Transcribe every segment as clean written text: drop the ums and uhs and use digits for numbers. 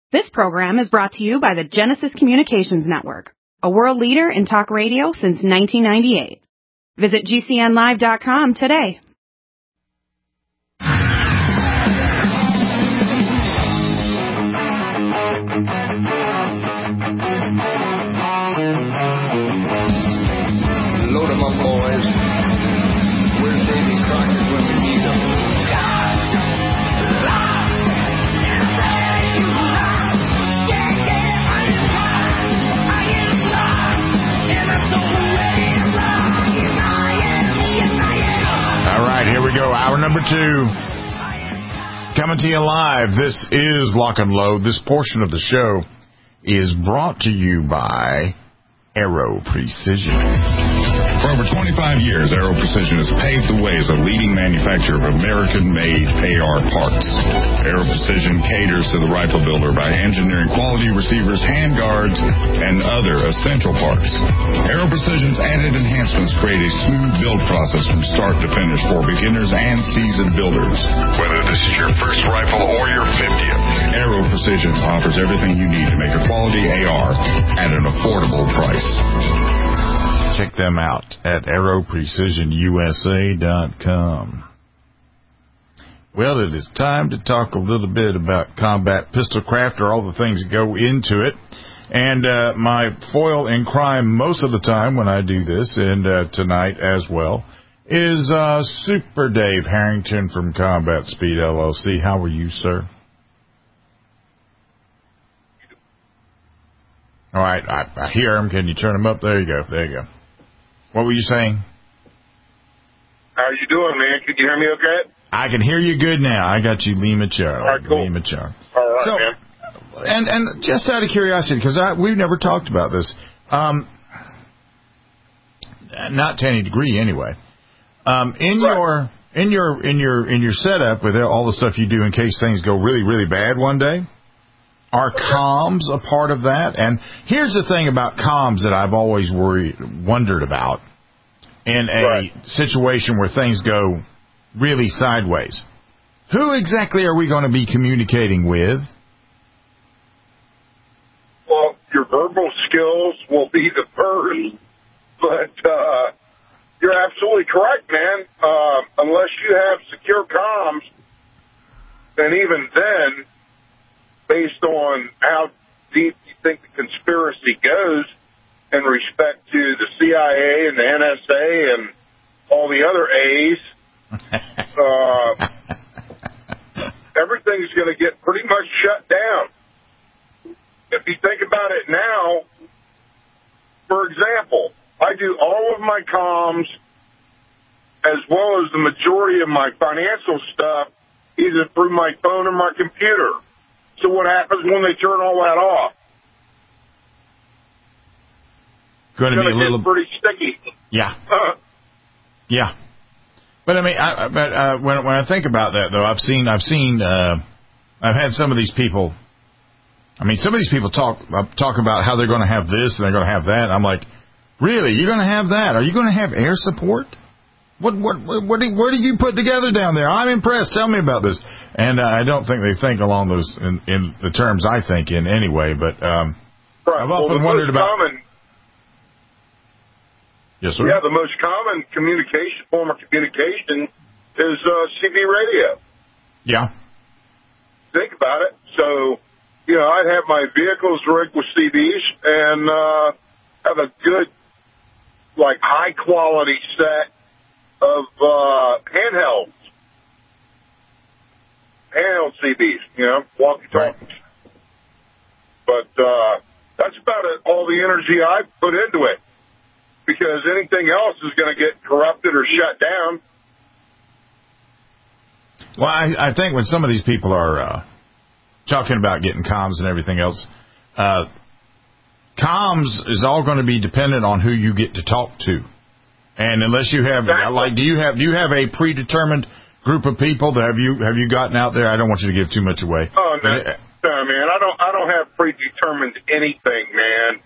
This program is brought to you by the Genesis Communications Network, a world leader in talk radio since 1998. Visit GCNlive.com today. Load 'em up, boys. Where's Davy Crockett when we need him? All right, here we go. Hour number 2. Coming to you live. This is Lock and Load. This portion of the show is brought to you by Aero Precision. For over 25 years, Aero Precision has paved the way as a leading manufacturer of American-made AR parts. Aero Precision caters to the rifle builder by engineering quality receivers, handguards, and other essential parts. Aero Precision's added enhancements create a smooth build process from start to finish for beginners and seasoned builders. Whether this is your first rifle or your 50th, Aero Precision offers everything you need to make a quality AR at an affordable price. Check them out at aeroprecisionusa.com. Well, it is time to talk a little bit about combat pistol craft, or all the things that go into it. And my foil in crime most of the time when I do this, and tonight as well, is Super Dave Harrington from Combat Speed LLC. How are you, sir? All right, I hear him. Can you turn him up? There you go. There you go. What were you saying? How are you doing, man? Can you hear me okay? I can hear you good now. I got you, Lima Charlie. All right, cool. Lima Charlie. All right, man. And just out of curiosity, because we've never talked about this, not to any degree anyway. In your setup with all the stuff you do in case things go really, really bad one day, are comms a part of that? And here's the thing about comms that I've always wondered about in a situation where things go really sideways. Who exactly are we going to be communicating with? Well, your verbal skills will be the first, but you're absolutely correct, man. Unless you have secure comms, and even then, based on how deep you think the conspiracy goes in respect to the CIA and the NSA and all the other A's, everything's going to get pretty much shut down. If you think about it now, for example, I do all of my comms as well as the majority of my financial stuff either through my phone or my computer. So what happens when they turn all that off? Going to be a little pretty sticky. Yeah. Yeah. But I mean, when I think about that though, I've had some of these people. I mean, some of these people talk about how they're going to have this and they're going to have that. I'm like, really? You're going to have that? Are you going to have air support? What do you put together down there? I'm impressed. Tell me about this. And I don't think they think along those in the terms I think in anyway. But I've often wondered about. Yes, sir. Yeah, the most common form of communication is CB radio. Yeah. Think about it. So, I'd have my vehicles rigged with CBs and have a good, high quality set of handheld CBs, walkie-talkies. Right. But that's about all the energy I put into it, because anything else is going to get corrupted or shut down. Well, I think when some of these people are talking about getting comms and everything else, comms is all going to be dependent on who you get to talk to. And unless you have, do you have a predetermined group of people? Have you gotten out there? I don't want you to give too much away. Oh no, man, I don't have predetermined anything, man.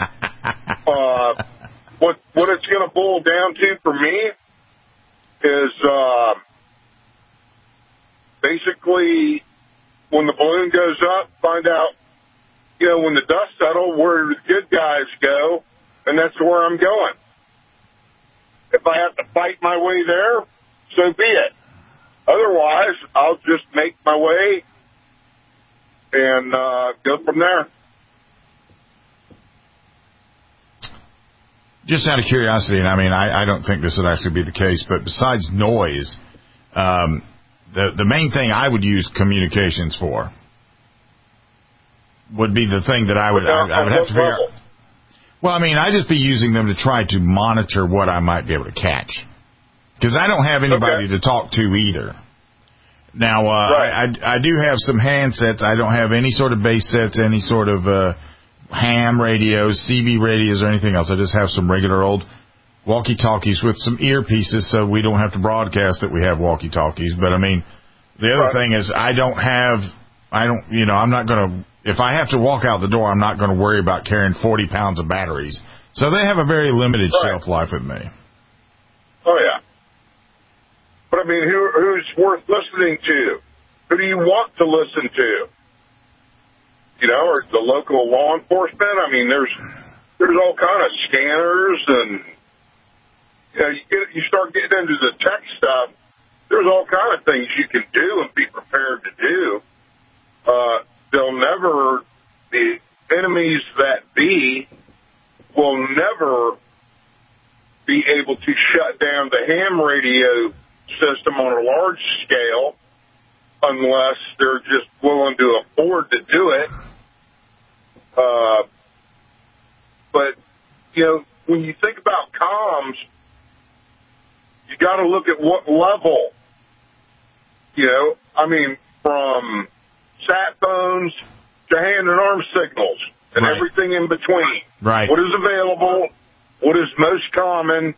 What it's going to boil down to for me is basically when the balloon goes up, find out when the dust settles, where the good guys go, and that's where I'm going. If I have to fight my way there, so be it. Otherwise, I'll just make my way and go from there. Just out of curiosity, and I mean, I don't think this would actually be the case, but besides noise, the main thing I would use communications for would be the thing that I would have to figure out. Well, I mean, I'd just be using them to try to monitor what I might be able to catch, because I don't have anybody to talk to either. Now, I do have some handsets. I don't have any sort of base sets, any sort of ham radios, CB radios, or anything else. I just have some regular old walkie-talkies with some earpieces, so we don't have to broadcast that we have walkie-talkies. But I mean, the other thing is I'm not going to, if I have to walk out the door, I'm not going to worry about carrying 40 pounds of batteries. So they have a very limited shelf life with me. Oh, yeah. But I mean, who's worth listening to? Who do you want to listen to? Or the local law enforcement? I mean, there's all kind of scanners, and you start getting into the tech stuff. There's all kind of things you can do and be prepared to do. The enemies that be will never be able to shut down the ham radio system on a large scale unless they're just willing to afford to do it. But, when you think about comms, you got to look at what level, from sat phones to hand and arm signals and everything in between. Right. What is available? What is most common?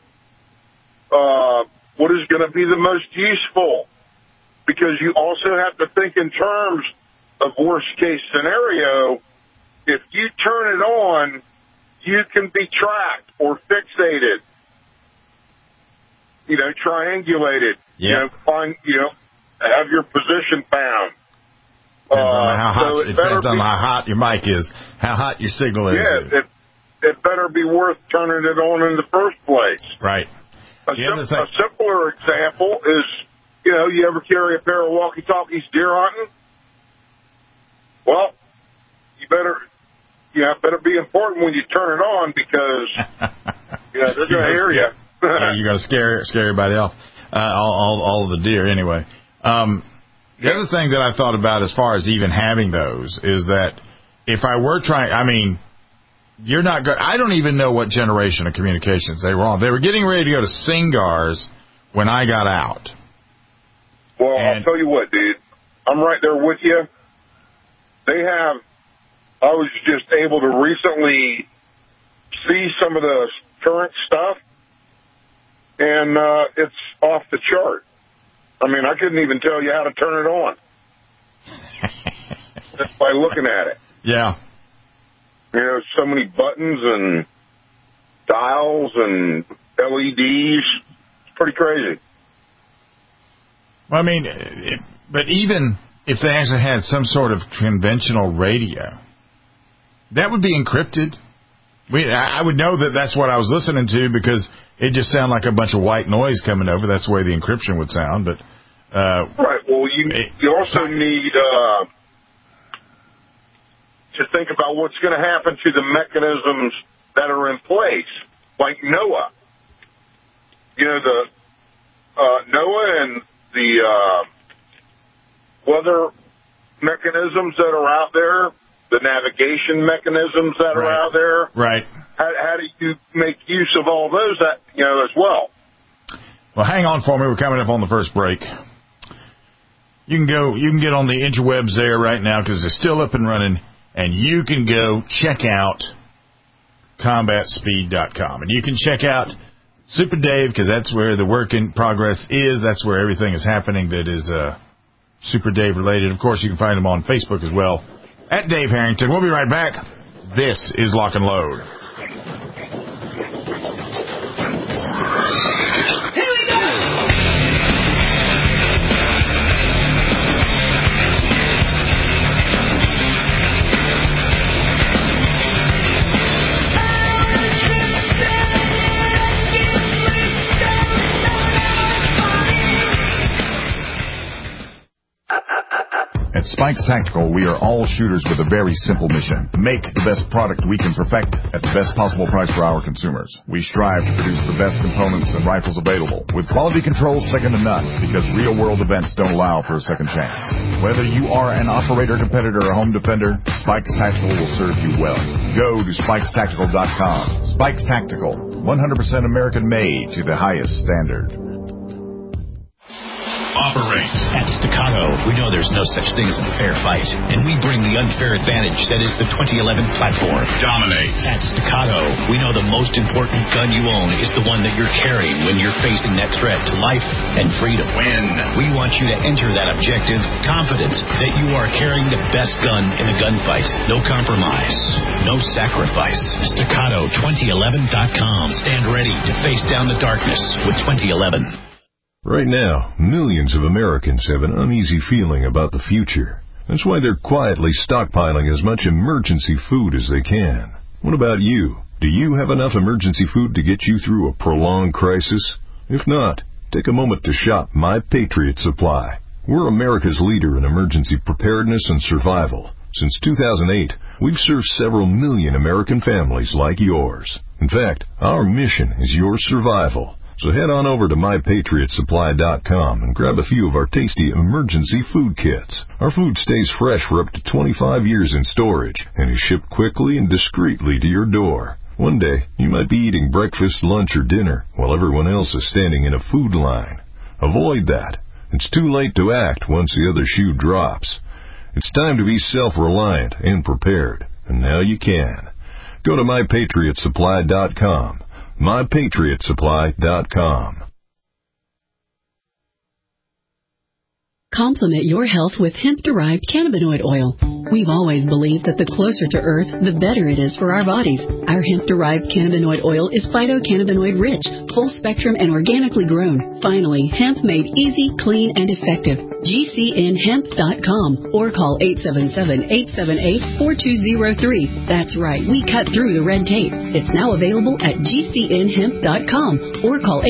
What is going to be the most useful? Because you also have to think in terms of worst case scenario. If you turn it on, you can be tracked or fixated, triangulated, have your position found. Depends on how hot your mic is, how hot your signal is. Yeah, it better be worth turning it on in the first place. Right. A simpler example is, you ever carry a pair of walkie-talkies deer hunting? Well, you better be important when you turn it on, because they're going to hear you. Yeah, you got to scare everybody off. All of the deer, anyway. The other thing that I thought about as far as even having those is that if I were trying, you're not good. I don't even know what generation of communications they were on. They were getting ready to go to Singars when I got out. Well, I'll tell you what, dude. I'm right there with you. I was just able to recently see some of the current stuff, and it's off the chart. I couldn't even tell you how to turn it on just by looking at it. Yeah. So many buttons and dials and LEDs. It's pretty crazy. Well, but even if they actually had some sort of conventional radio, that would be encrypted. I would know that that's what I was listening to, because it just sounded like a bunch of white noise coming over. That's the way the encryption would sound. But right. Well, you also need to think about what's going to happen to the mechanisms that are in place, like NOAA. The NOAA and the weather mechanisms that are out there, the navigation mechanisms that are out there. Right. How do you make use of all those as well? Well, hang on for me. We're coming up on the first break. You can get on the interwebs there right now, because they're still up and running, and you can go check out combatspeed.com, and you can check out Super Dave, because that's where the work in progress is. That's where everything is happening that is Super Dave related. Of course, you can find him on Facebook as well, at Dave Harrington. We'll be right back. This is Lock and Load. Spikes Tactical, we are all shooters with a very simple mission. Make the best product we can perfect at the best possible price for our consumers. We strive to produce the best components and rifles available, with quality control second to none, because real-world events don't allow for a second chance. Whether you are an operator, competitor, or home defender, Spikes Tactical will serve you well. Go to SpikesTactical.com. Spikes Tactical, 100% American-made to the highest standard. Operate. At Staccato, we know there's no such thing as a fair fight, and we bring the unfair advantage that is the 2011 platform. Dominate. At Staccato, we know the most important gun you own is the one that you're carrying when you're facing that threat to life and freedom. Win. We want you to enter that objective confident that you are carrying the best gun in the gunfight. No compromise. No sacrifice. Staccato2011.com. Stand ready to face down the darkness with 2011. Right now, millions of Americans have an uneasy feeling about the future. That's why they're quietly stockpiling as much emergency food as they can. What about you? Do you have enough emergency food to get you through a prolonged crisis? If not, take a moment to shop My Patriot Supply. We're America's leader in emergency preparedness and survival. Since 2008, we've served several million American families like yours. In fact, our mission is your survival. So head on over to MyPatriotSupply.com and grab a few of our tasty emergency food kits. Our food stays fresh for up to 25 years in storage and is shipped quickly and discreetly to your door. One day, you might be eating breakfast, lunch, or dinner while everyone else is standing in a food line. Avoid that. It's too late to act once the other shoe drops. It's time to be self-reliant and prepared, and now you can. Go to MyPatriotSupply.com. MyPatriotSupply.com. Complement your health with hemp-derived cannabinoid oil. We've always believed that the closer to Earth, the better it is for our bodies. Our hemp-derived cannabinoid oil is phytocannabinoid-rich, full-spectrum, and organically grown. Finally, hemp made easy, clean, and effective. GCNhemp.com or call 877-878-4203. That's right, we cut through the red tape. It's now available at GCNhemp.com or call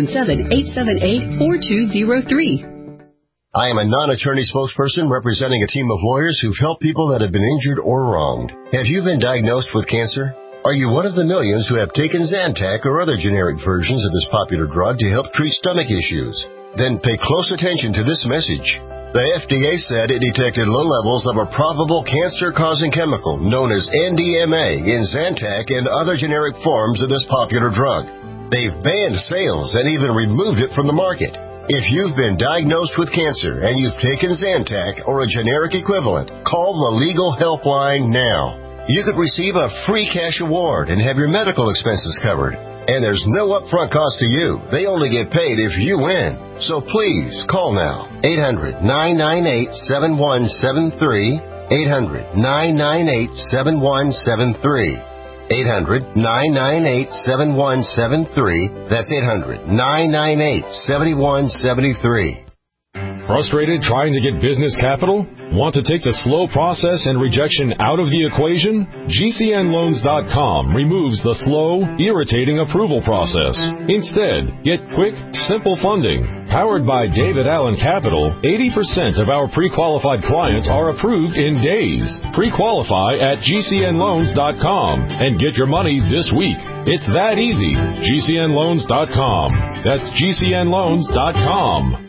877-878-4203. I am a non-attorney spokesperson representing a team of lawyers who've helped people that have been injured or wronged. Have you been diagnosed with cancer? Are you one of the millions who have taken Zantac or other generic versions of this popular drug to help treat stomach issues? Then pay close attention to this message. The FDA said it detected low levels of a probable cancer-causing chemical known as NDMA in Zantac and other generic forms of this popular drug. They've banned sales and even removed it from the market. If you've been diagnosed with cancer and you've taken Zantac or a generic equivalent, call the legal helpline now. You could receive a free cash award and have your medical expenses covered. And there's no upfront cost to you. They only get paid if you win. So please, call now. 800-998-7173. 800-998-7173. 800-998-7173. That's 800-998-7173. Frustrated trying to get business capital? Want to take the slow process and rejection out of the equation? GCNLoans.com removes the slow, irritating approval process. Instead, get quick, simple funding. Powered by David Allen Capital, 80% of our pre-qualified clients are approved in days. Pre-qualify at GCNLoans.com and get your money this week. It's that easy. GCNLoans.com. That's GCNLoans.com.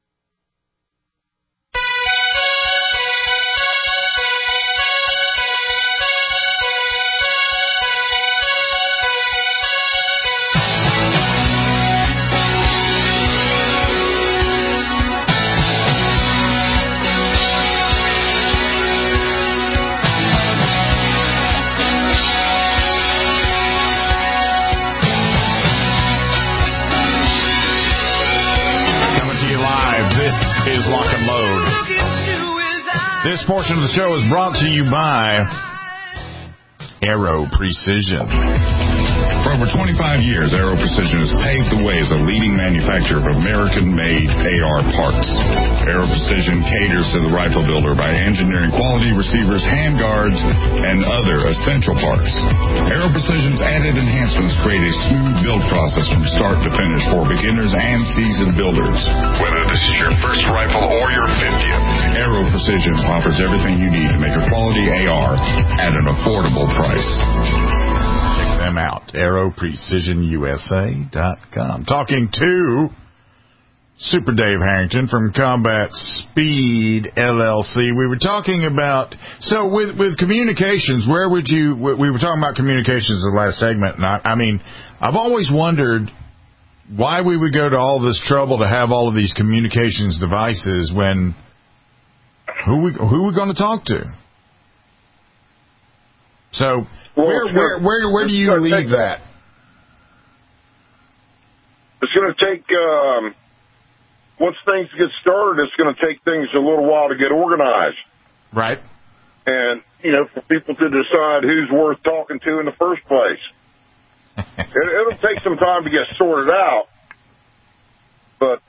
This portion of the show is brought to you by Aero Precision. For over 25 years, Aero Precision has paved the way as a leading manufacturer of American-made AR parts. Aero Precision caters to the rifle builder by engineering quality receivers, handguards, and other essential parts. Aero Precision's added enhancements create a smooth build process from start to finish for beginners and seasoned builders. Whether this is your first rifle or your 50th, Aero Precision offers everything you need to make a quality AR at an affordable price. Check them out, AeroPrecisionUSA.com. Talking to Super Dave Harrington from Combat Speed LLC. We were talking about, so with communications, where would you, we were talking about communications in the last segment, and I mean, I've always wondered why we would go to all this trouble to have all of these communications devices when, who we going to talk to? So, where do you leave that? It's going to take, once things get started, it's going to take things a little while to get organized. Right. And, for people to decide who's worth talking to in the first place. It'll take some time to get sorted out. But,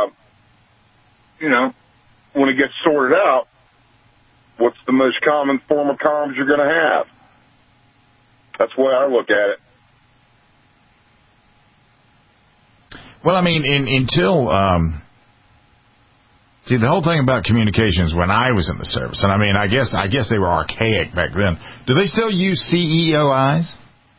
when it gets sorted out, what's the most common form of comms you're going to have? That's the way I look at it. Well, I mean, until see, the whole thing about communications when I was in the service, and I mean, I guess they were archaic back then. Do they still use CEOIs?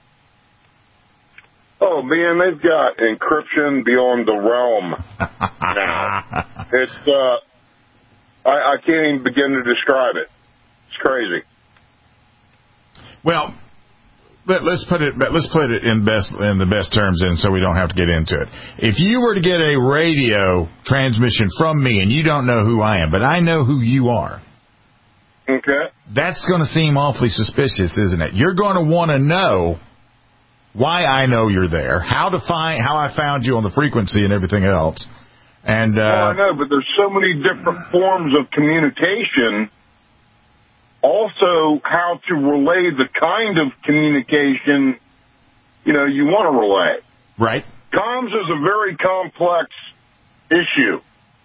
Oh man, they've got encryption beyond the realm now. It's I can't even begin to describe it. It's crazy. Well, let's put it in the best terms, so we don't have to get into it. If you were to get a radio transmission from me, and you don't know who I am, but I know who you are, okay, that's going to seem awfully suspicious, isn't it? You're going to want to know why I know you're there, how I found you on the frequency and everything else. And well, I know, but there's so many different forms of communication. Also, how to relay the kind of communication, you want to relay. Right. Comms is a very complex issue.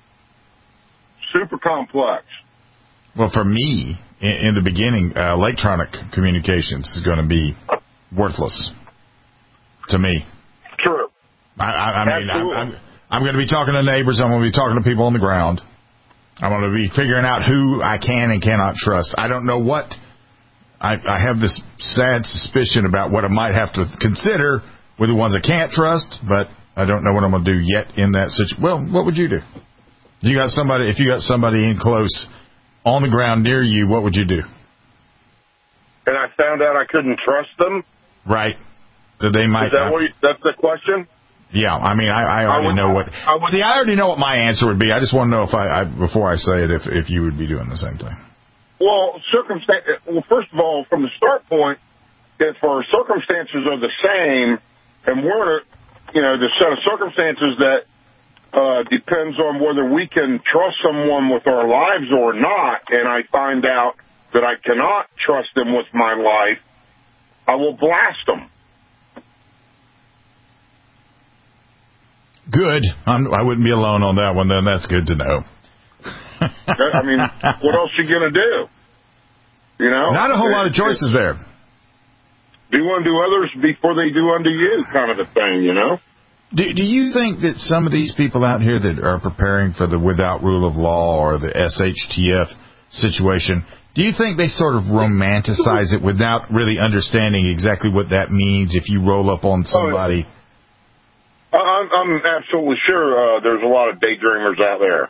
Super complex. Well, for me, in the beginning, electronic communications is going to be worthless to me. True. I mean, I'm going to be talking to neighbors. I'm going to be talking to people on the ground. I'm going to be figuring out who I can and cannot trust. I don't know what. I have this sad suspicion about what I might have to consider with the ones I can't trust, but I don't know what I'm going to do yet in that situation. Well, what would you do? If you got somebody in close on the ground near you, what would you do? And I found out I couldn't trust them? Right. That they might. That's the question? Yeah, I mean, I already know what. See, I already know what my answer would be. I just want to know if before I say it, if you would be doing the same thing. Well, first of all, from the start point, if our circumstances are the same, and we're, the set of circumstances that depends on whether we can trust someone with our lives or not, and I find out that I cannot trust them with my life, I will blast them. Good. I wouldn't be alone on that one, then. That's good to know. I mean, what else are you going to do? Not a whole lot of choices there. Do unto others before they do unto you, kind of a thing, Do you think that some of these people out here that are preparing for the without rule of law or the SHTF situation, do you think they sort of romanticize it without really understanding exactly what that means if you roll up on somebody? I'm absolutely sure there's a lot of daydreamers out there.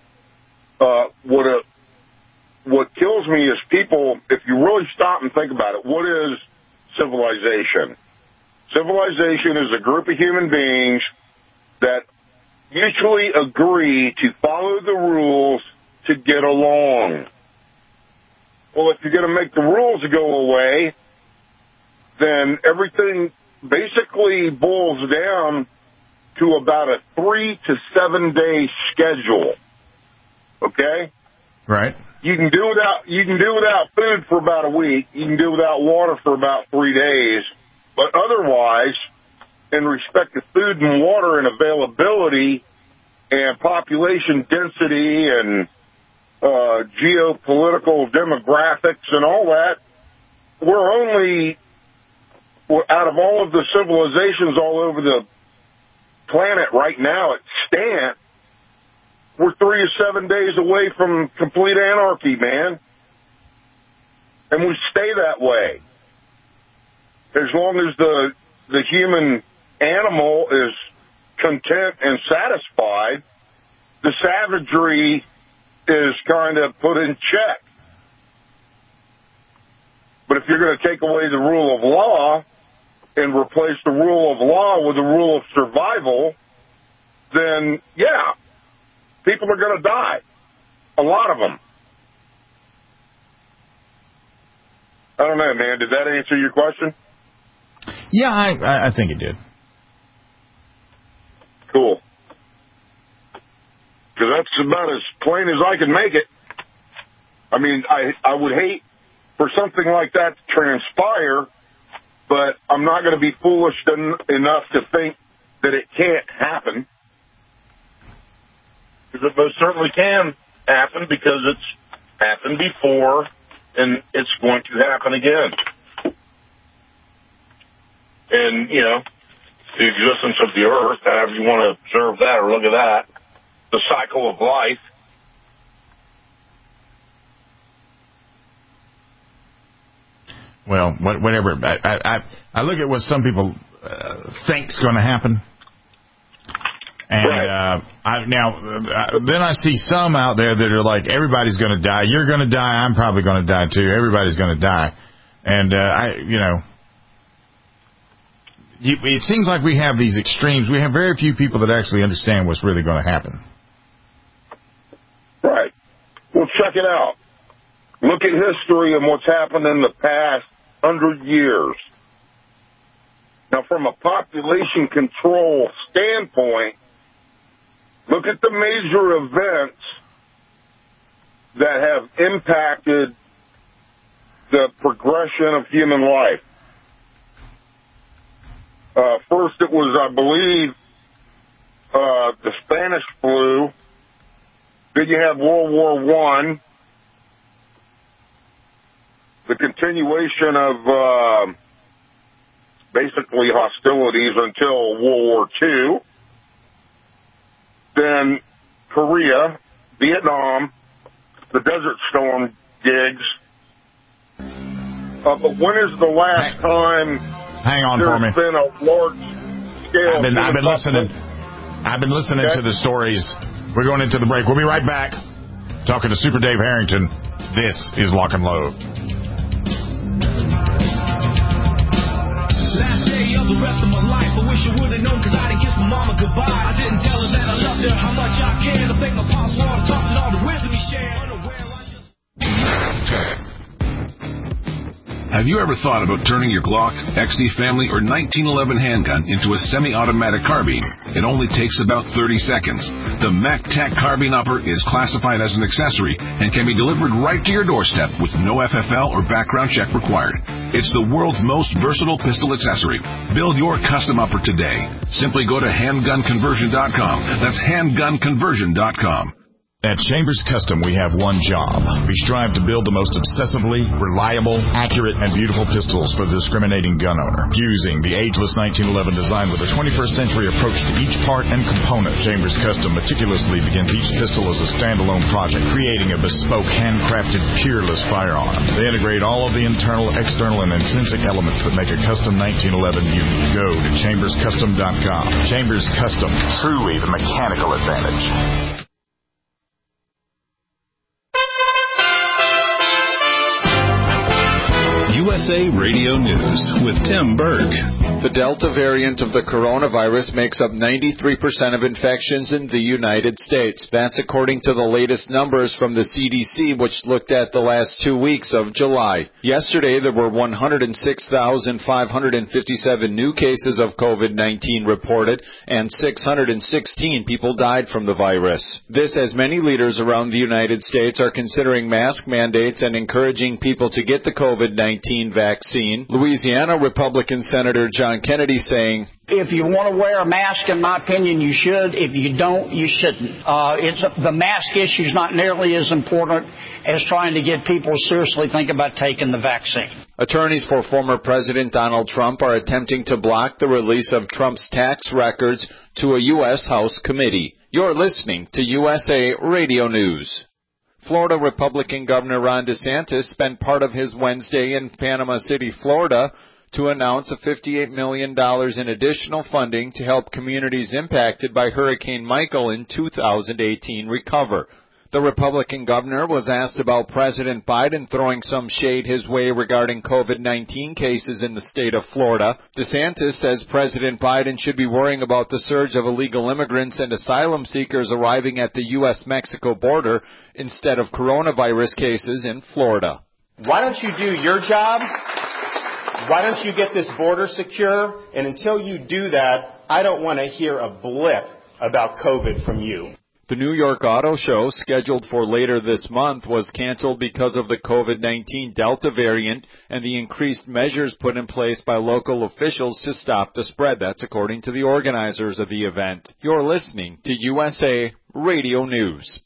What kills me is people, if you really stop and think about it, what is civilization? Civilization is a group of human beings that mutually agree to follow the rules to get along. Well, if you're going to make the rules go away, then everything basically boils down to about a 3 to 7 day schedule. Okay? Right. You can do without food for about a week. You can do without water for about 3 days. But otherwise, in respect to food and water and availability and population density and geopolitical demographics and all that, we're only, out of all of the civilizations all over the planet right now at Stant, we're 3 to 7 days away from complete anarchy, man. And we stay that way. As long as the human animal is content and satisfied, the savagery is kind of put in check. But if you're going to take away the rule of law and replace the rule of law with the rule of survival, then, yeah, people are going to die. A lot of them. I don't know, man. Did that answer your question? Yeah, I think it did. Cool. Because that's about as plain as I can make it. I mean, I would hate for something like that to transpire, but I'm not going to be foolish enough to think that it can't happen. Because it most certainly can happen, because it's happened before, and it's going to happen again. And, you know, the existence of the earth, however you want to observe that or look at that, the cycle of life. Well, whatever. I look at what some people think's going to happen, and right. Then I see some out there that are like, everybody's going to die. You're going to die. I'm probably going to die too. Everybody's going to die, and it seems like we have these extremes. We have very few people that actually understand what's really going to happen. Right. Well, check it out. Look at history and what's happened in the past 100 years. Now, from a population control standpoint, look at the major events that have impacted the progression of human life. First, it was, I believe, the Spanish flu. Then you had World War I. The continuation of basically hostilities until World War II. Then Korea, Vietnam, the Desert Storm gigs. But when is the last time hang on for me. There's been a large scale. I've been listening to the stories. We're going into the break. We'll be right back. Talking to Super Dave Harrington. This is Lock and Load. Last day of the rest of my life, I wish I would have known, because I didn't kiss my mama goodbye. I didn't tell her that I loved her, how much I cared. I think my pops wanted to talk to all the wisdom he shared. Have you ever thought about turning your Glock, XD Family, or 1911 handgun into a semi-automatic carbine? It only takes about 30 seconds. The MacTac Carbine Upper is classified as an accessory and can be delivered right to your doorstep with no FFL or background check required. It's the world's most versatile pistol accessory. Build your custom upper today. Simply go to handgunconversion.com. That's handgunconversion.com. At Chambers Custom, we have one job. We strive to build the most obsessively reliable, accurate, and beautiful pistols for the discriminating gun owner. Fusing the ageless 1911 design with a 21st century approach to each part and component, Chambers Custom meticulously begins each pistol as a standalone project, creating a bespoke, handcrafted, peerless firearm. They integrate all of the internal, external, and intrinsic elements that make a custom 1911 unique. Go to chamberscustom.com. Chambers Custom, truly the mechanical advantage. USA Radio News with Tim Berg. The Delta variant of the coronavirus makes up 93% of infections in the United States. That's according to the latest numbers from the CDC, which looked at the last 2 weeks of July. Yesterday, there were 106,557 new cases of COVID-19 reported, and 616 people died from the virus. This as many leaders around the United States are considering mask mandates and encouraging people to get the COVID-19 vaccine. Louisiana Republican Senator John Kennedy saying, If you want to wear a mask, in my opinion, you should. If you don't, you shouldn't. The mask issue is not nearly as important as trying to get people to seriously think about taking the vaccine. Attorneys for former President Donald Trump are attempting to block the release of Trump's tax records to a U.S. House committee. You're listening to USA Radio News. Florida Republican Governor Ron DeSantis spent part of his Wednesday in Panama City, Florida, to announce $58 million in additional funding to help communities impacted by Hurricane Michael in 2018 recover. The Republican governor was asked about President Biden throwing some shade his way regarding COVID-19 cases in the state of Florida. DeSantis says President Biden should be worrying about the surge of illegal immigrants and asylum seekers arriving at the U.S.-Mexico border instead of coronavirus cases in Florida. Why don't you do your job? Why don't you get this border secure? And until you do that, I don't want to hear a blip about COVID from you. The New York Auto Show, scheduled for later this month, was canceled because of the COVID-19 Delta variant and the increased measures put in place by local officials to stop the spread. That's according to the organizers of the event. You're listening to USA Radio News.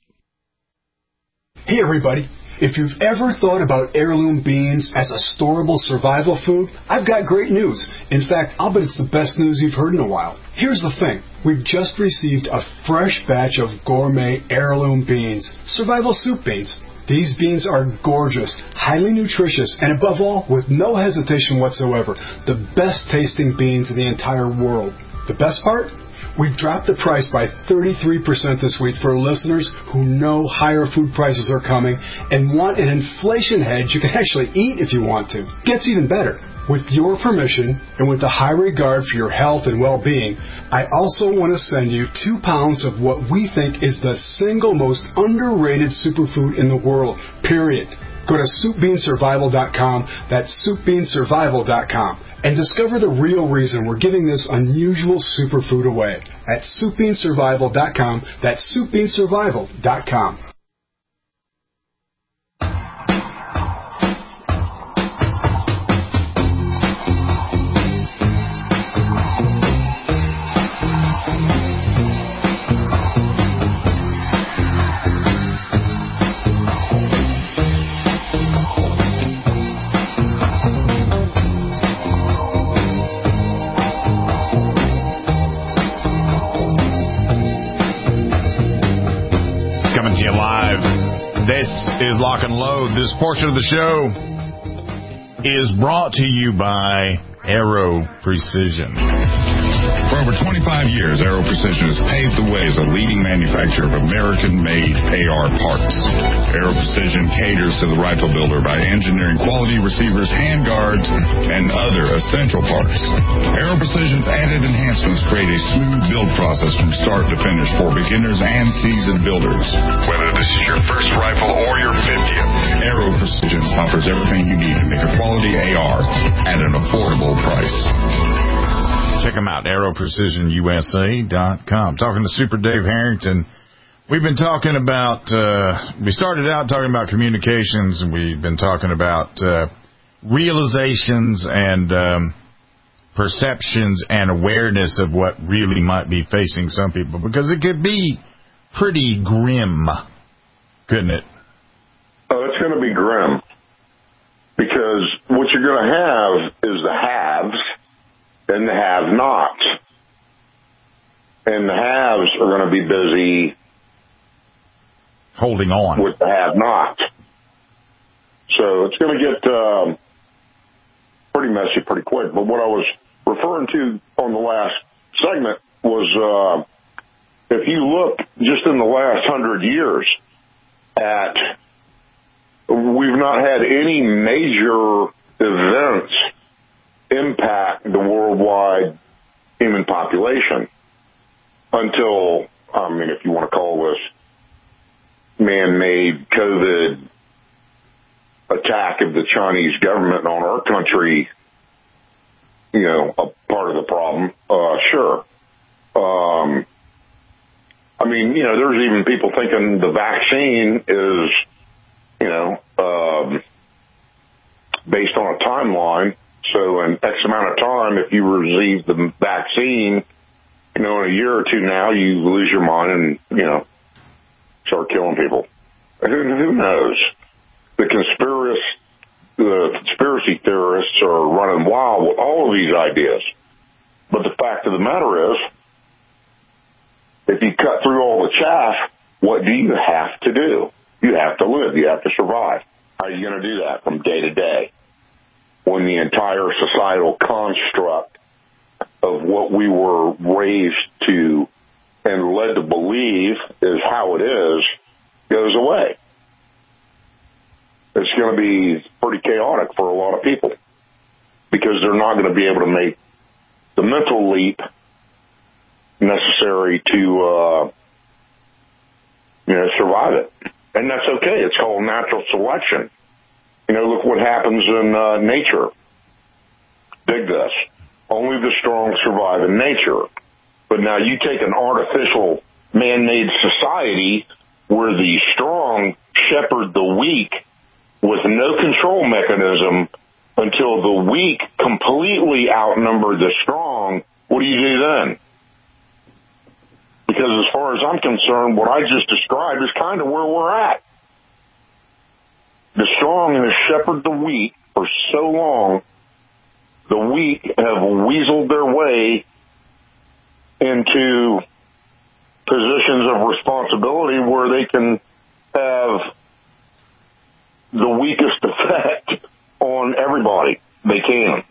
Hey, everybody. If you've ever thought about heirloom beans as a storable survival food, I've got great news. In fact, I'll bet it's the best news you've heard in a while. Here's the thing. We've just received a fresh batch of gourmet heirloom beans, survival soup beans. These beans are gorgeous, highly nutritious, and above all, with no hesitation whatsoever, the best tasting beans in the entire world. The best part? We've dropped the price by 33% this week for listeners who know higher food prices are coming and want an inflation hedge you can actually eat if you want to. Gets even better. With your permission and with a high regard for your health and well-being, I also want to send you 2 pounds of what we think is the single most underrated superfood in the world, period. Go to SoupBeanSurvival.com, that's SoupBeanSurvival.com, and discover the real reason we're giving this unusual superfood away at SoupBeanSurvival.com, that's SoupBeanSurvival.com. This is Lock and Load. This portion of the show is brought to you by Aero Precision. For over 25 years, Aero Precision has paved the way as a leading manufacturer of American-made AR parts. Aero Precision caters to the rifle builder by engineering quality receivers, handguards, and other essential parts. Aero Precision's added enhancements create a smooth build process from start to finish for beginners and seasoned builders. Whether this is your first rifle or your 50th, Aero Precision offers everything you need to make a quality AR at an affordable price. Check them out, AeroPrecisionUSA.com. Talking to Super Dave Harrington. We've been talking about, we started out talking about communications, and we've been talking about realizations and perceptions and awareness of what really might be facing some people, because it could be pretty grim, couldn't it? Oh, it's going to be grim, because what you're going to have is the haves and the have-nots. And the haves are going to be busy holding on with the have-nots. So it's going to get pretty messy pretty quick. But what I was referring to on the last segment was if you look just in the last 100 years at, we've not had any major events impact the worldwide human population until, I mean, if you want to call this man-made COVID attack of the Chinese government on our country, you know, a part of the problem, sure. I mean, you know, there's even people thinking the vaccine is, you know, based on a timeline. So So in X amount of time, if you receive the vaccine, in a year or two now, you lose your mind and, start killing people. Who knows? The conspiracy theorists are running wild with all of these ideas. But the fact of the matter is, if you cut through all the chaff, what do you have to do? You have to live. You have to survive. How are you going to do that from day to day when the entire societal construct of what we were raised to and led to believe is how it is goes away? It's going to be pretty chaotic for a lot of people because they're not going to be able to make the mental leap necessary to survive it. And that's okay. It's called natural selection. Look what happens in nature. Dig this. Only the strong survive in nature. But now you take an artificial man-made society where the strong shepherd the weak with no control mechanism until the weak completely outnumber the strong. What do you do then? Because as far as I'm concerned, what I just described is kind of where we're at. The strong have shepherded the weak for so long, the weak have weaseled their way into positions of responsibility where they can have the weakest effect on everybody they can,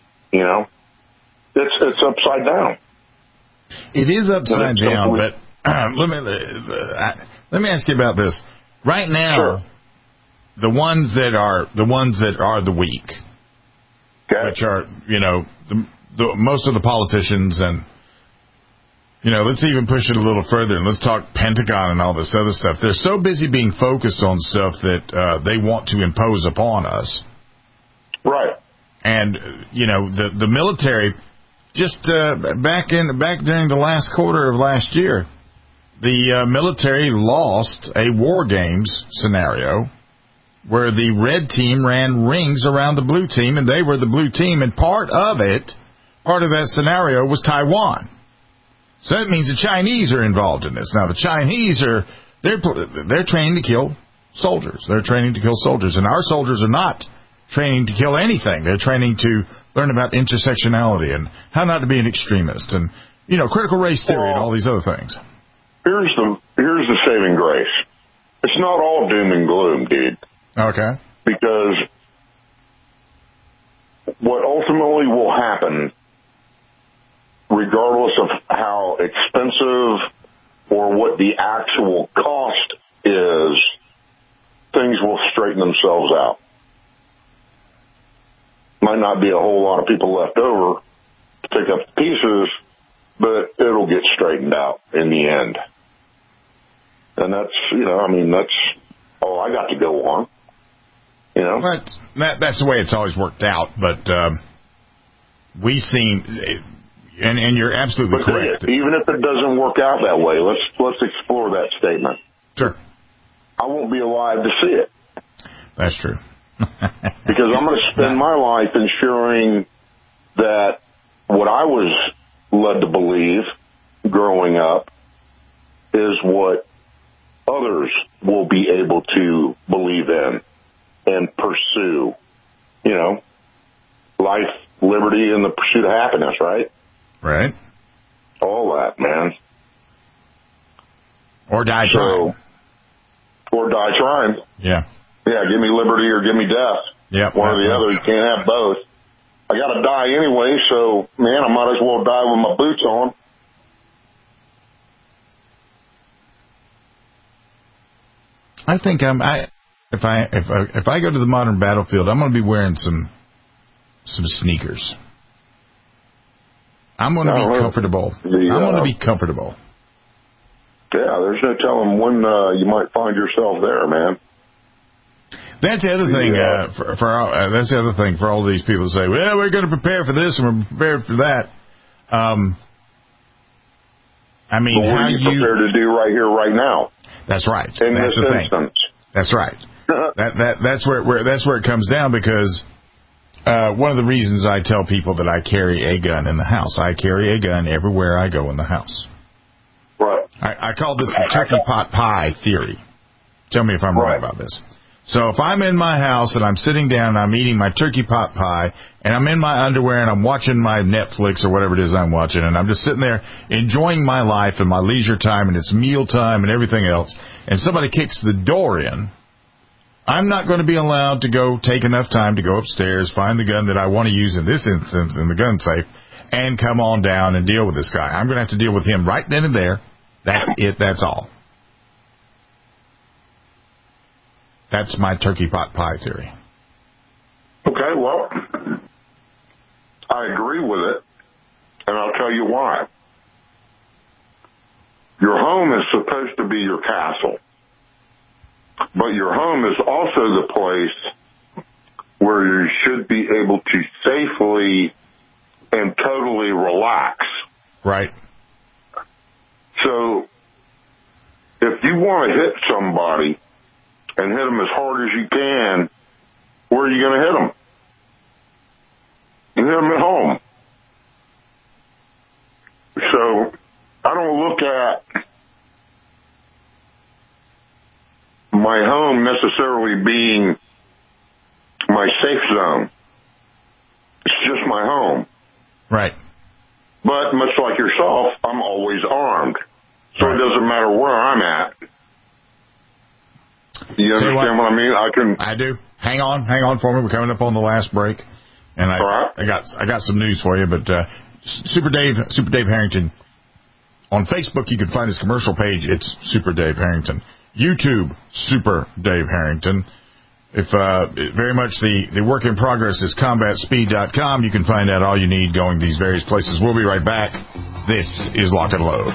It's upside down. It is upside down, but let me ask you about this. Right now, sure. the ones that are the weak, okay. which are the most of the politicians, and let's even push it a little further and let's talk Pentagon and all this other stuff. They're so busy being focused on stuff that they want to impose upon us, right? And the military. Just back during the last quarter of last year, the military lost a war games scenario where the red team ran rings around the blue team, and they were the blue team. And part of that scenario was Taiwan. So that means the Chinese are involved in this. Now the Chinese they're training to kill soldiers. They're training to kill soldiers, and our soldiers are not training to kill anything. They're training to learn about intersectionality and how not to be an extremist and, critical race theory and all these other things. Here's the saving grace. It's not all doom and gloom, dude. Okay. Because what ultimately will happen, regardless of how expensive or what the actual cost is, things will straighten themselves out. Might not be a whole lot of people left over to pick up the pieces, but it'll get straightened out in the end. And that's, that's all I got to go on. But that's the way it's always worked out. But we seem, and you're absolutely correct. Even if it doesn't work out that way, let's explore that statement. Sure. I won't be alive to see it. That's true. Because I'm going to spend my life ensuring that what I was led to believe growing up is what others will be able to believe in and pursue. Life, liberty, and the pursuit of happiness, right? Right. All that, man. Or die trying. Or die trying. Yeah. Yeah, give me liberty or give me death. Yep, one or the other. You can't have both. I got to die anyway, so, man, I might as well die with my boots on. I think if I go to the modern battlefield, I'm going to be wearing some sneakers. I'm going to be comfortable. I'm going to be comfortable. Yeah, there's no telling when you might find yourself there, man. That's the other thing. That's the other thing for all of these people to say, well, we're going to prepare for this and we're prepared for that. What are you prepared to do right here, right now? That's right. In that's this instance. That's right. That's where it comes down, because one of the reasons I tell people that I carry a gun in the house. I carry a gun everywhere I go in the house. Right. I call this the turkey pot pie theory. Tell me if I'm wrong about this. So if I'm in my house and I'm sitting down and I'm eating my turkey pot pie and I'm in my underwear and I'm watching my Netflix or whatever it is I'm watching and I'm just sitting there enjoying my life and my leisure time and it's meal time and everything else, and somebody kicks the door in, I'm not going to be allowed to go take enough time to go upstairs, find the gun that I want to use in this instance in the gun safe, and come on down and deal with this guy. I'm going to have to deal with him right then and there. That's it. That's all. That's my turkey pot pie theory. Okay, well, I agree with it, and I'll tell you why. Your home is supposed to be your castle, but your home is also the place where you should be able to safely and totally relax. Right. So, if you want to hit somebody and hit them as hard as you can, where are you going to hit them? You hit them at home. So, I don't look at my home necessarily being my safe zone. It's just my home. Right. But much like yourself, I'm always armed. So it doesn't matter where I'm at. You understand what I mean? I do. Hang on for me. We're coming up on the last break, and I got some news for you. But Super Dave Harrington on Facebook, you can find his commercial page. It's Super Dave Harrington. YouTube, Super Dave Harrington. If very much the work in progress is combatspeed.com. You can find out all you need going these various places. We'll be right back. This is Lock and Load.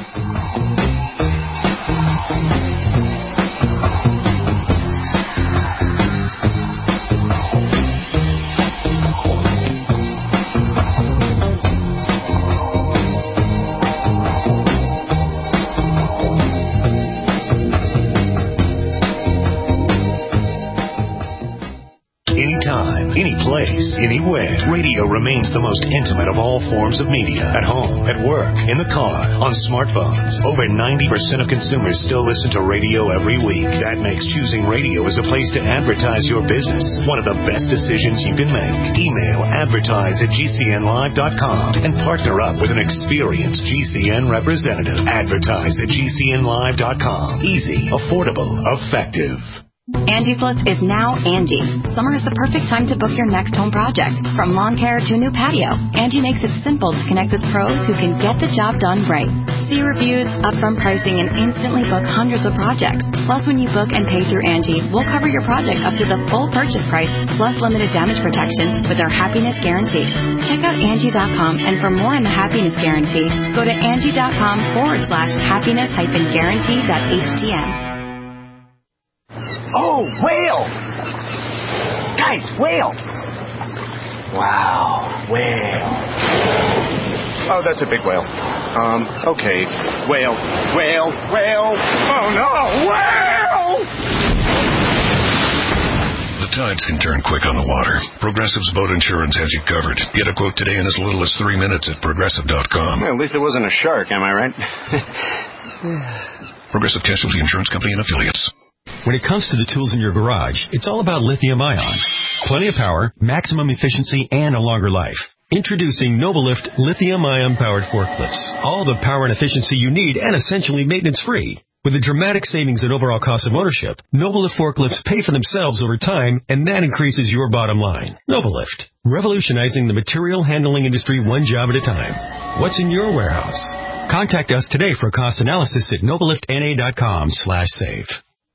Any place, anywhere. Radio remains the most intimate of all forms of media. At home, at work, in the car, on smartphones. Over 90% of consumers still listen to radio every week. That makes choosing radio as a place to advertise your business one of the best decisions you can make. Email advertise@gcnlive.com and partner up with an experienced GCN representative. Advertise@gcnlive.com. Easy, affordable, effective. Angie's List is now Angie. Summer is the perfect time to book your next home project. From lawn care to a new patio, Angie makes it simple to connect with pros who can get the job done right. See reviews, upfront pricing, and instantly book hundreds of projects. Plus, when you book and pay through Angie, we'll cover your project up to the full purchase price, plus limited damage protection with our Happiness Guarantee. Check out Angie.com, and for more on the Happiness Guarantee, go to Angie.com/happiness-guarantee.htm. Oh, whale! Guys, whale! Wow, whale. Oh, that's a big whale. Okay. Whale. Oh, no, whale! The tides can turn quick on the water. Progressive's boat insurance has you covered. Get a quote today in as little as 3 minutes at Progressive.com. Well, at least it wasn't a shark, am I right? Progressive Casualty Insurance Company and Affiliates. When it comes to the tools in your garage, it's all about lithium-ion. Plenty of power, maximum efficiency, and a longer life. Introducing Novalift lithium-ion powered forklifts. All the power and efficiency you need and essentially maintenance-free. With a dramatic savings in overall cost of ownership, Novalift forklifts pay for themselves over time, and that increases your bottom line. Novalift, revolutionizing the material handling industry one job at a time. What's in your warehouse? Contact us today for a cost analysis at novaliftna.com/save.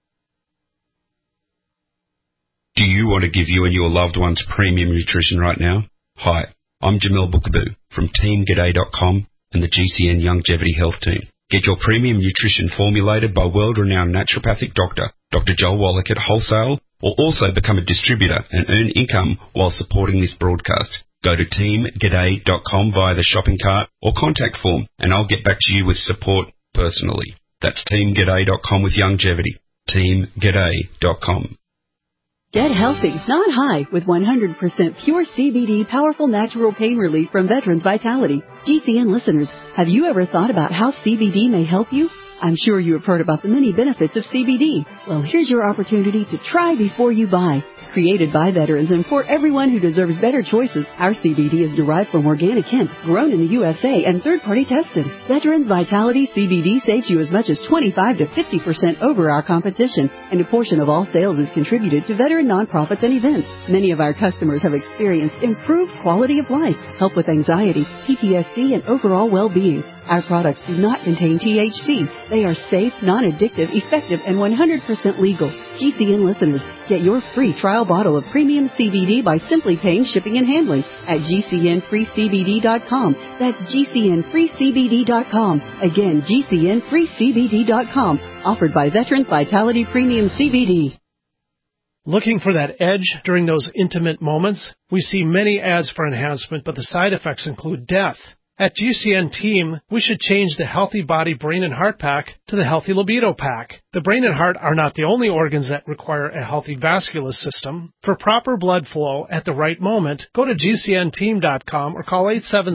Do you want to give you and your loved ones premium nutrition right now? Hi, I'm Jamel Bookaboo from TeamGaday.com and the GCN Longevity Health Team. Get your premium nutrition formulated by world-renowned naturopathic doctor, Dr. Joel Wallach at wholesale, or also become a distributor and earn income while supporting this broadcast. Go to TeamGaday.com via the shopping cart or contact form, and I'll get back to you with support personally. That's TeamGaday.com with longevity. TeamGaday.com. Get healthy, not high, with 100% pure CBD powerful natural pain relief from Veterans Vitality. GCN listeners, have you ever thought about how CBD may help you? I'm sure you have heard about the many benefits of CBD. Well, here's your opportunity to try before you buy. Created by veterans and for everyone who deserves better choices, our CBD is derived from organic hemp, grown in the USA and third-party tested. Veterans Vitality CBD saves you as much as 25 to 50% over our competition, and a portion of all sales is contributed to veteran nonprofits and events. Many of our customers have experienced improved quality of life, help with anxiety, PTSD, and overall well-being. Our products do not contain THC. They are safe, non-addictive, effective, and 100% legal. GCN listeners, get your free trial bottle of premium CBD by simply paying shipping and handling at GCNFreeCBD.com. That's GCNFreeCBD.com. Again, GCNFreeCBD.com. Offered by Veterans Vitality Premium CBD. Looking for that edge during those intimate moments? We see many ads for enhancement, but the side effects include death. At GCN Team, we should change the Healthy Body, Brain, and Heart Pack to the Healthy Libido Pack. The brain and heart are not the only organs that require a healthy vascular system. For proper blood flow at the right moment, go to GCNteam.com or call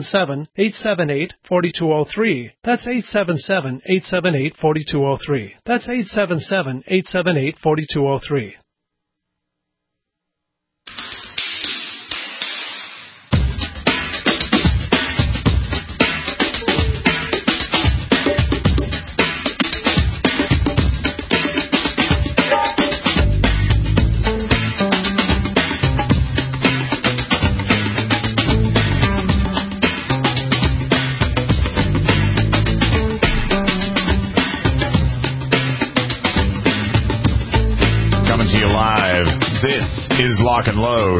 877-878-4203. That's 877-878-4203. That's 877-878-4203. Lock and Load.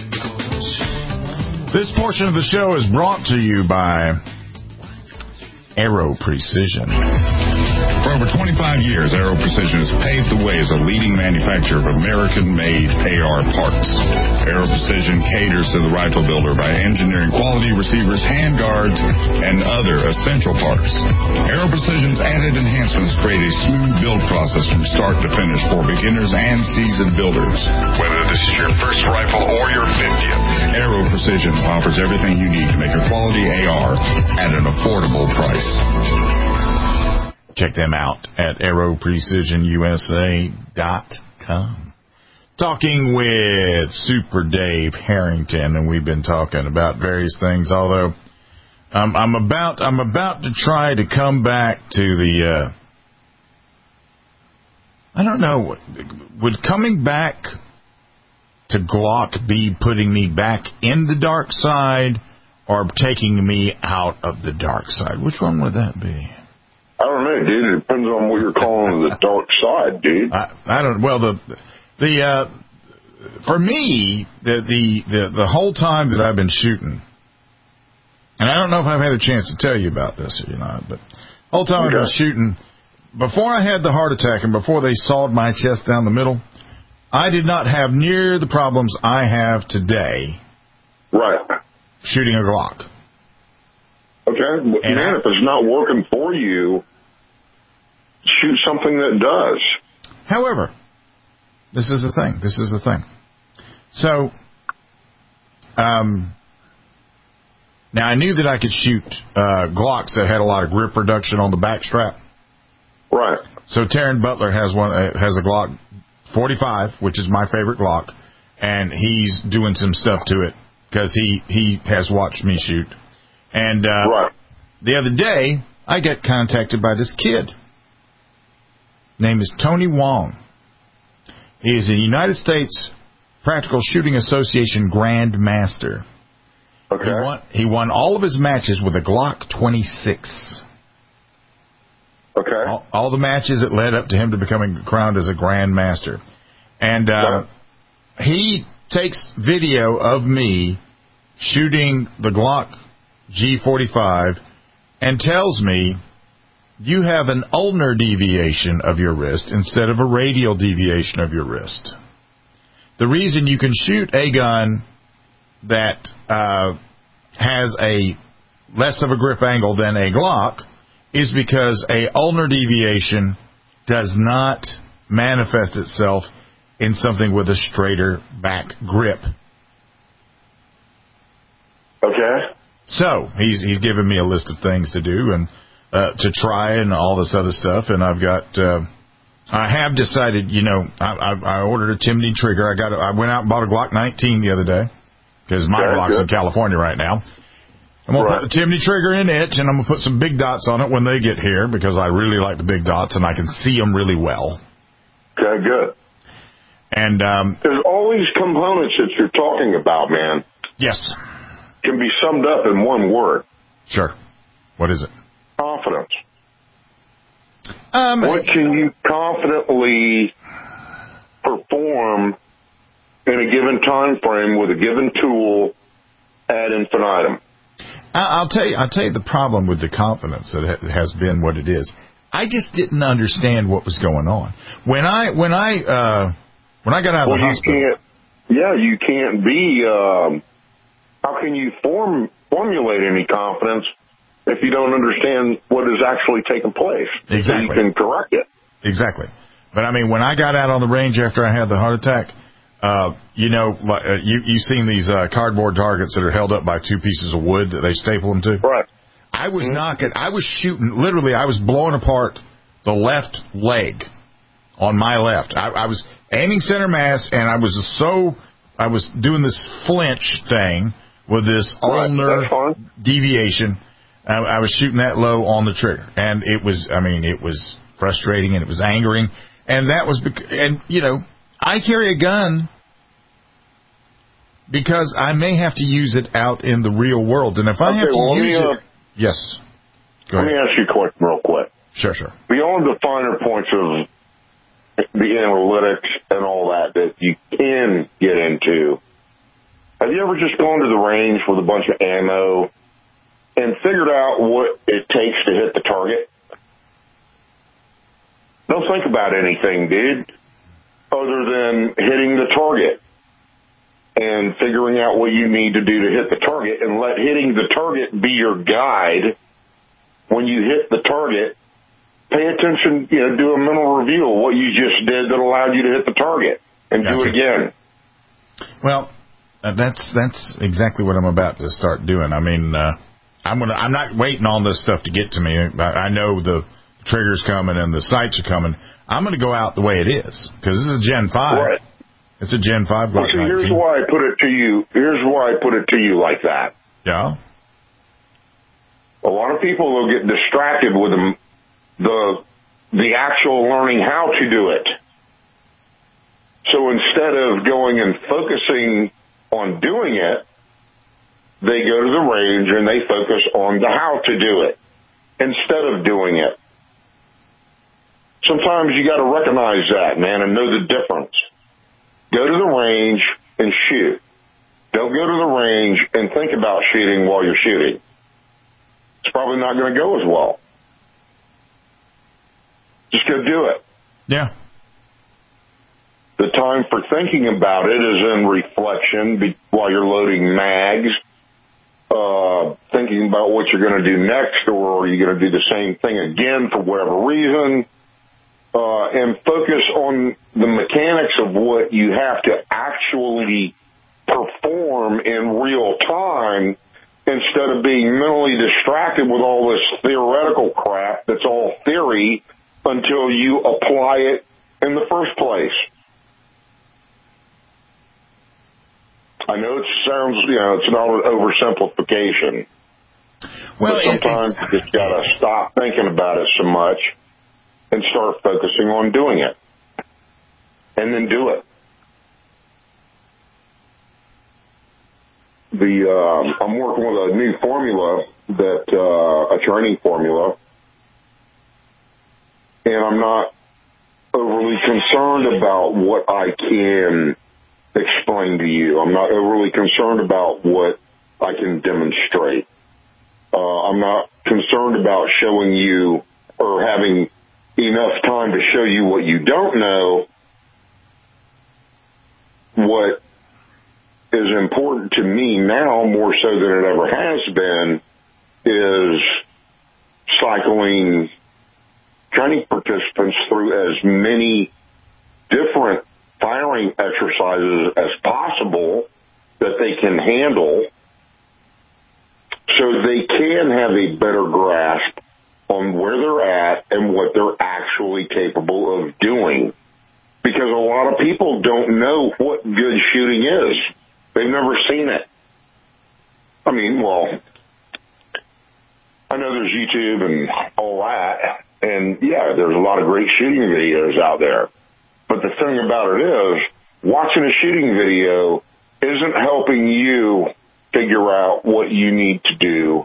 This portion of the show is brought to you by Aero Precision. For over 25 years, Aero Precision has paved the way as a leading manufacturer of American-made AR parts. Aero Precision caters to the rifle builder by engineering quality receivers, handguards, and other essential parts. Aero Precision's added enhancements create a smooth build process from start to finish for beginners and seasoned builders. Whether this is your first rifle or your 50th, Aero Precision offers everything you need to make a quality AR at an affordable price. Check them out at AeroPrecisionUSA.com. Talking with Super Dave Harrington, and we've been talking about various things. Although I'm about to try to come back to the. I don't know. Would coming back to Glock be putting me back in the dark side, or taking me out of the dark side? Which one would that be? I don't know, dude. It depends on what you're calling the dark side, dude. I don't. Well, for me, the whole time that I've been shooting, and I don't know if I've had a chance to tell you about this or not, but the whole time I've been shooting, before I had the heart attack and before they sawed my chest down the middle, I did not have near the problems I have today. Right. Shooting a Glock. Okay, but man, if it's not working for you, shoot something that does. However, this is the thing. So, now I knew that I could shoot Glocks that had a lot of grip reduction on the back strap. Right. So Taryn Butler has a Glock 45, which is my favorite Glock, and he's doing some stuff to it because he has watched me shoot. And the other day, I got contacted by this kid. Name is Tony Wong. He is a United States Practical Shooting Association Grand Master. Okay. He won all of his matches with a Glock 26. Okay. All the matches that led up to him to becoming crowned as a Grand Master. And he takes video of me shooting the Glock G45 and tells me, you have an ulnar deviation of your wrist instead of a radial deviation of your wrist. The reason you can shoot a gun that has a less of a grip angle than a Glock is because a ulnar deviation does not manifest itself in something with a straighter back grip. Okay. So he's given me a list of things to do and to try and all this other stuff. And I've got I have decided, I ordered a Timney trigger. I went out and bought a Glock 19 the other day because my Glock's in California right now. I'm going to put the Timney trigger in it, and I'm going to put some big dots on it when they get here because I really like the big dots and I can see them really well. Okay, good. And there's all these components that you're talking about, man. Yes. Can be summed up in one word. Sure. What is it? Confidence. What can you confidently perform in a given time frame with a given tool ad infinitum? I'll tell you the problem with the confidence that it has been what it is. I just didn't understand what was going on when I got out of the hospital. You can't be. How can you formulate any confidence if you don't understand what is actually taking place? Exactly. So you can correct it. Exactly. But I mean, when I got out on the range after I had the heart attack, you've seen these cardboard targets that are held up by two pieces of wood that they staple them to. Right. I was I was shooting, literally, I was blowing apart the left leg on my left. I was aiming center mass, and I was doing this flinch thing with this ulnar deviation. I was shooting that low on the trigger, and it was frustrating, and it was angering, and that was, I carry a gun because I may have to use it out in the real world, and if I have to use it, yes. Go ahead. Let me ask you a question real quick. Sure. Beyond the finer points of the analytics and all that you can get into, have you ever just gone to the range with a bunch of ammo and figured out what it takes to hit the target? Don't think about anything, dude, other than hitting the target and figuring out what you need to do to hit the target, and let hitting the target be your guide. When you hit the target, pay attention, do a mental review of what you just did that allowed you to hit the target, and do it again. Well, that's exactly what I'm about to start doing. I mean, I'm not waiting on this stuff to get to me. I know the trigger's coming and the sights are coming. I'm going to go out the way it is because this is a Gen 5. Right. It's a Gen 5 Glock 19. Here's why I put it to you. Here's why I put it to you like that. Yeah. A lot of people will get distracted with the actual learning how to do it. So instead of going and focusing on doing it, they go to the range and they focus on the how to do it instead of doing it. Sometimes you got to recognize that, man, and know the difference. Go to the range and shoot. Don't go to the range and think about shooting while you're shooting. It's probably not going to go as well. Just go do it. Yeah. The time for thinking about it is in reflection while you're loading mags, thinking about what you're going to do next, or are you going to do the same thing again for whatever reason, and focus on the mechanics of what you have to actually perform in real time instead of being mentally distracted with all this theoretical crap that's all theory until you apply it in the first place. I know it sounds, it's not an oversimplification. Well, but sometimes you just got to stop thinking about it so much and start focusing on doing it. And then do it. I'm working with a new formula a training formula, and I'm not overly concerned about what I can explain to you. I'm not overly concerned about what I can demonstrate. I'm not concerned about showing you or having enough time to show you what you don't know. What is important to me now, more so than it ever has been, is cycling training participants through as many different firing can handle so they can have a better grasp on where they're at and what they're actually capable of doing. Because a lot of people don't know what good shooting is. They've never seen it. I mean, well, I know there's YouTube and all that, and yeah, there's a lot of great shooting videos out there. But the thing about it is, watching a shooting video isn't helping you figure out what you need to do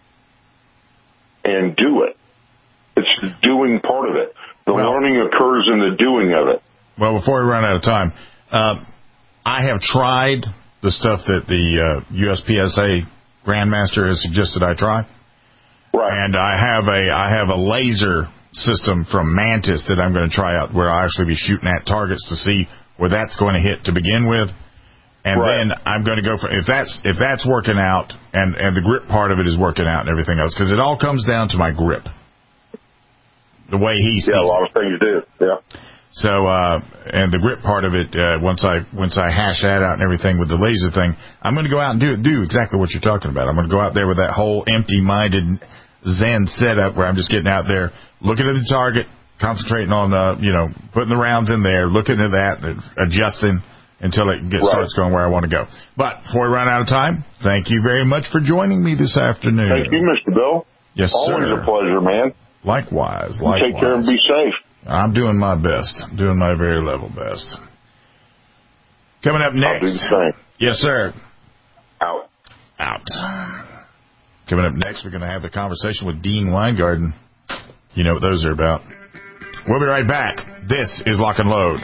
and do it. It's the doing part of it. The learning occurs in the doing of it. Well, before we run out of time, I have tried the stuff that the USPSA Grandmaster has suggested I try. Right. And I have a laser system from Mantis that I'm going to try out where I'll actually be shooting at targets to see where that's going to hit to begin with. And then I'm going to go for, if that's working out and the grip part of it is working out and everything else, because it all comes down to my grip. The way he sees it. Yeah, a lot of things do. Yeah. So, and the grip part of it, once I hash that out and everything with the laser thing, I'm going to go out and do exactly what you're talking about. I'm going to go out there with that whole empty-minded Zen setup where I'm just getting out there, looking at the target, concentrating on, putting the rounds in there, looking at that, adjusting until it starts going where I want to go. But before we run out of time, thank you very much for joining me this afternoon. Thank you, Mr. Bill. Yes, sir. Always a pleasure, man. Likewise. Take care and be safe. I'm doing my best. Doing my very level best. Coming up next. I'll do the same. Yes, sir. Out. Coming up next, we're going to have a conversation with Dean Weingarten. You know what those are about. We'll be right back. This is Lock and Load.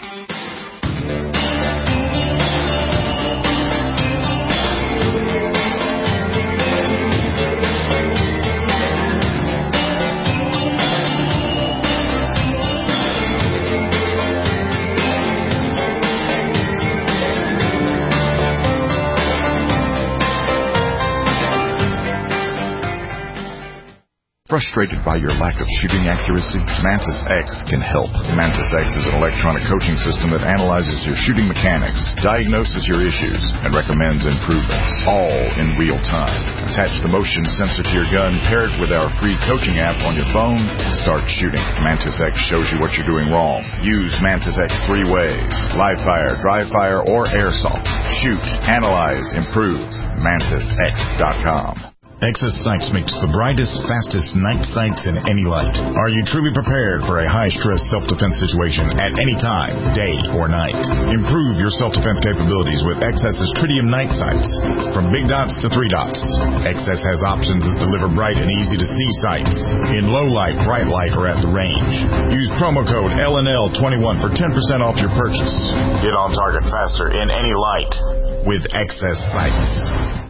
Frustrated by your lack of shooting accuracy? Mantis X can help. Mantis X is an electronic coaching system that analyzes your shooting mechanics, diagnoses your issues, and recommends improvements, all in real time. Attach the motion sensor to your gun, pair it with our free coaching app on your phone, and start shooting. Mantis X shows you what you're doing wrong. Use Mantis X 3 ways: live fire, dry fire, or airsoft. Shoot, analyze, improve. MantisX.com. XS Sights makes the brightest, fastest night sights in any light. Are you truly prepared for a high-stress self-defense situation at any time, day or night? Improve your self-defense capabilities with XS's Tritium night sights. From big dots to 3 dots, XS has options that deliver bright and easy-to-see sights in low light, bright light, or at the range. Use promo code LNL21 for 10% off your purchase. Get on target faster in any light with XS Sights.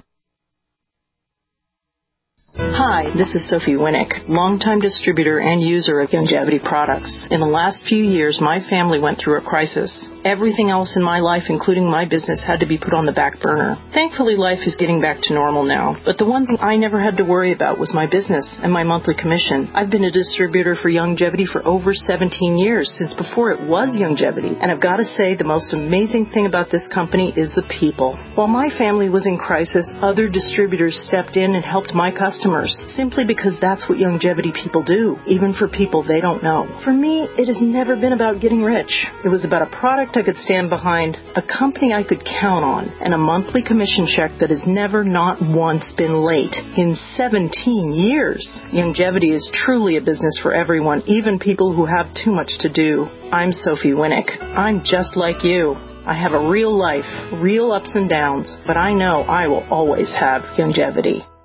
Hi, this is Sophie Winnick, longtime distributor and user of Youngevity products. In the last few years, my family went through a crisis. Everything else in my life, including my business, had to be put on the back burner. Thankfully, life is getting back to normal now. But the one thing I never had to worry about was my business and my monthly commission. I've been a distributor for Youngevity for over 17 years, since before it was Youngevity. And I've got to say, the most amazing thing about this company is the people. While my family was in crisis, other distributors stepped in and helped my customers, simply because that's what Youngevity people do, even for people they don't know. For me, it has never been about getting rich. It was about a product I could stand behind, a company I could count on, and a monthly commission check that has never, not once, been late in 17 years. Youngevity is truly a business for everyone, even people who have too much to do. I'm Sophie Winnick. I'm just like you. I have a real life, real ups and downs, but I know I will always have Youngevity.